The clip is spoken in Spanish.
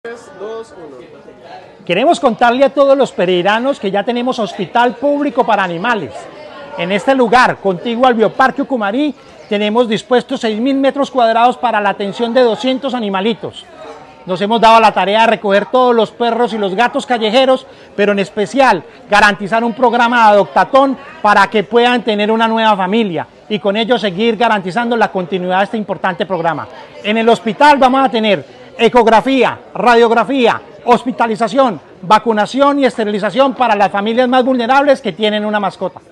3, 2, 1. Queremos contarle a todos los pereiranos que ya tenemos hospital público para animales. En este lugar, contiguo al Bioparque Ucumarí, tenemos dispuestos 6.000 metros cuadrados para la atención de 200 animalitos. Nos hemos dado la tarea de recoger todos los perros y los gatos callejeros, pero en especial garantizar un programa de adoptatón para que puedan tener una nueva familia y con ello seguir garantizando la continuidad de este importante programa. En el hospital vamos a tener ecografía, radiografía, hospitalización, vacunación y esterilización para las familias más vulnerables que tienen una mascota.